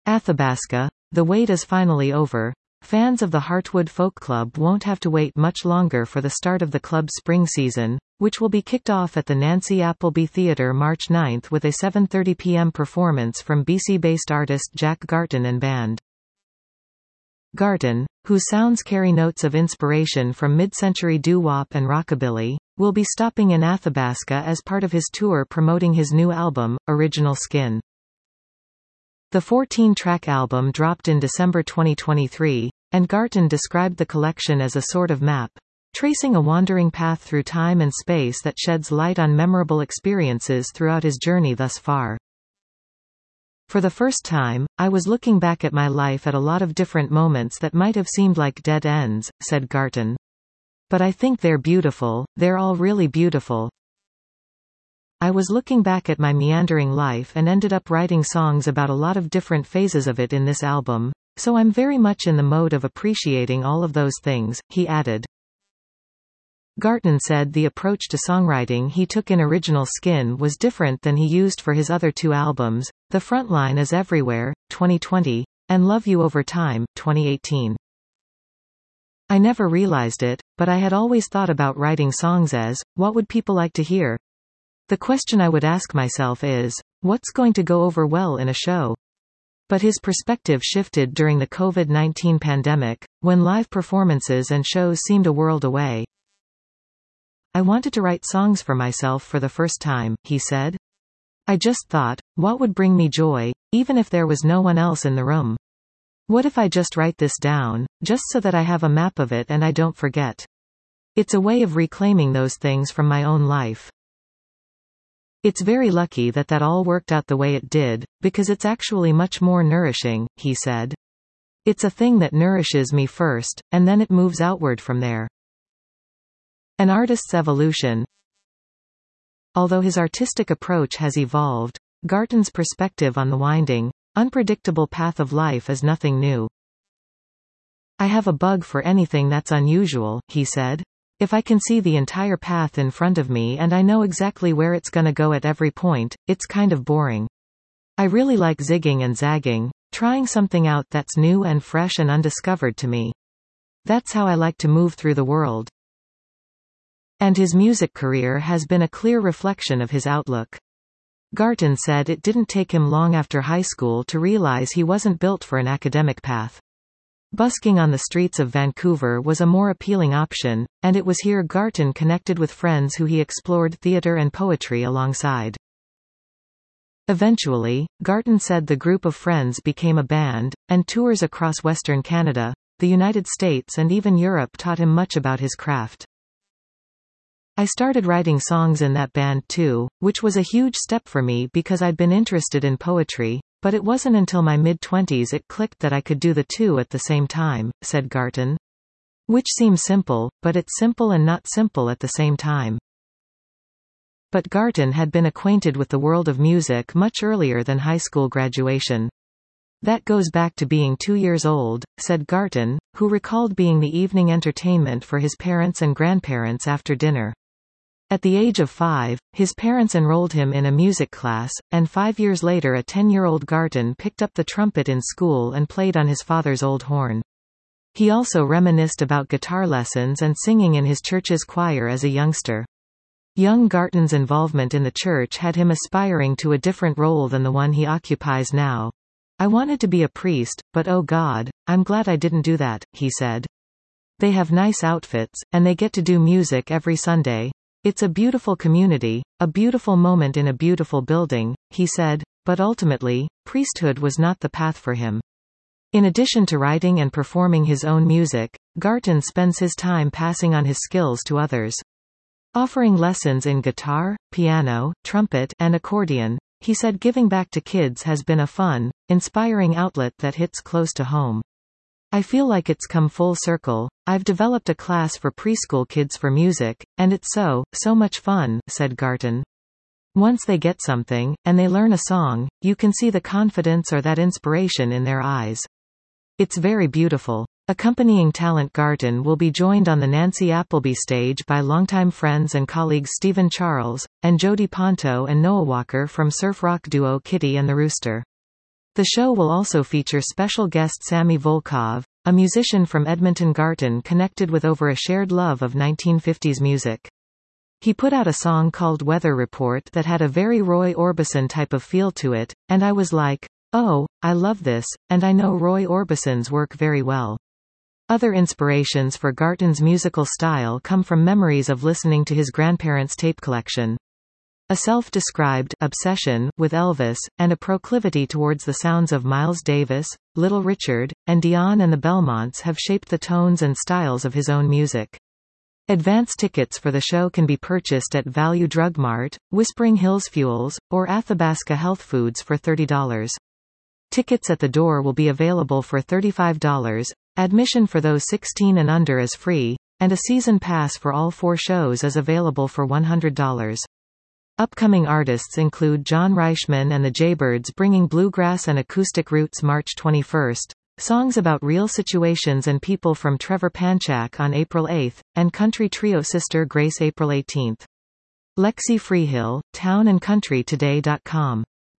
Athabasca, the wait is finally over. Fans of the Heartwood Folk Club won't have to wait much longer for the start of the club's spring season, which will be kicked off at the Nancy Appleby Theatre March 9 with a 7:30 p.m. performance from BC-based artist Jack Garton and band. Garton, whose sounds carry notes of inspiration from mid-century doo-wop and rockabilly, will be stopping in Athabasca as part of his tour promoting his new album, Original Skin. The 14-track album dropped in December 2023, and Garton described the collection as a sort of map, tracing a wandering path through time and space that sheds light on memorable experiences throughout his journey thus far. For the first time, I was looking back at my life at a lot of different moments that might have seemed like dead ends, said Garton. But I think they're beautiful, they're all really beautiful. I was looking back at my meandering life and ended up writing songs about a lot of different phases of it in this album, so I'm very much in the mode of appreciating all of those things, he added. Garton said the approach to songwriting he took in Original Skin was different than he used for his other two albums, The Frontline Is Everywhere, 2020, and Love You Over Time, 2018. I never realized it, but I had always thought about writing songs as, what would people like to hear? The question I would ask myself is, what's going to go over well in a show? But his perspective shifted during the COVID-19 pandemic, when live performances and shows seemed a world away. I wanted to write songs for myself for the first time, he said. I just thought, what would bring me joy, even if there was no one else in the room? What if I just write this down, just so that I have a map of it and I don't forget? It's a way of reclaiming those things from my own life. It's very lucky that that all worked out the way it did, because it's actually much more nourishing, he said. It's a thing that nourishes me first, and then it moves outward from there. An artist's evolution. Although his artistic approach has evolved, Garton's perspective on the winding, unpredictable path of life is nothing new. I have a bug for anything that's unusual, he said. If I can see the entire path in front of me and I know exactly where it's gonna go at every point, it's kind of boring. I really like zigging and zagging, trying something out that's new and fresh and undiscovered to me. That's how I like to move through the world. And his music career has been a clear reflection of his outlook. Garton said it didn't take him long after high school to realize he wasn't built for an academic path. Busking on the streets of Vancouver was a more appealing option, and it was here Garton connected with friends who he explored theatre and poetry alongside. Eventually, Garton said the group of friends became a band, and tours across Western Canada, the United States and even Europe taught him much about his craft. I started writing songs in that band too, which was a huge step for me because I'd been interested in poetry, but it wasn't until my mid-20s it clicked that I could do the two at the same time, said Garton. Which seems simple, but it's simple and not simple at the same time. But Garton had been acquainted with the world of music much earlier than high school graduation. That goes back to being 2 years old, said Garton, who recalled being the evening entertainment for his parents and grandparents after dinner. At the age of 5, his parents enrolled him in a music class, and 5 years later a 10-year-old Garton picked up the trumpet in school and played on his father's old horn. He also reminisced about guitar lessons and singing in his church's choir as a youngster. Young Garton's involvement in the church had him aspiring to a different role than the one he occupies now. I wanted to be a priest, but oh God, I'm glad I didn't do that, he said. They have nice outfits, and they get to do music every Sunday. It's a beautiful community, a beautiful moment in a beautiful building, he said, but ultimately, priesthood was not the path for him. In addition to writing and performing his own music, Garton spends his time passing on his skills to others. Offering lessons in guitar, piano, trumpet, and accordion, he said giving back to kids has been a fun, inspiring outlet that hits close to home. I feel like it's come full circle. I've developed a class for preschool kids for music, and it's so much fun, said Garton. Once they get something, and they learn a song, you can see the confidence or that inspiration in their eyes. It's very beautiful. Accompanying talent Garton will be joined on the Nancy Appleby stage by longtime friends and colleagues Stephen Charles, and Jody Ponto and Noah Walker from surf rock duo Kitty and the Rooster. The show will also feature special guest Sammy Volkov, a musician from Edmonton Garton connected with over a shared love of 1950s music. He put out a song called Weather Report that had a very Roy Orbison type of feel to it, and I was like, oh, I love this, and I know Roy Orbison's work very well. Other inspirations for Garton's musical style come from memories of listening to his grandparents' tape collection. A self-described obsession with Elvis, and a proclivity towards the sounds of Miles Davis, Little Richard, and Dion and the Belmonts have shaped the tones and styles of his own music. Advance tickets for the show can be purchased at Value Drug Mart, Whispering Hills Fuels, or Athabasca Health Foods for $30. Tickets at the door will be available for $35, admission for those 16 and under is free, and a season pass for all 4 shows is available for $100. Upcoming artists include John Reichman and the Jaybirds bringing bluegrass and acoustic roots March 21st, songs about real situations and people from Trevor Panchak on April 8th, and country trio Sister Grace April 18th. Lexi Freehill, townandcountrytoday.com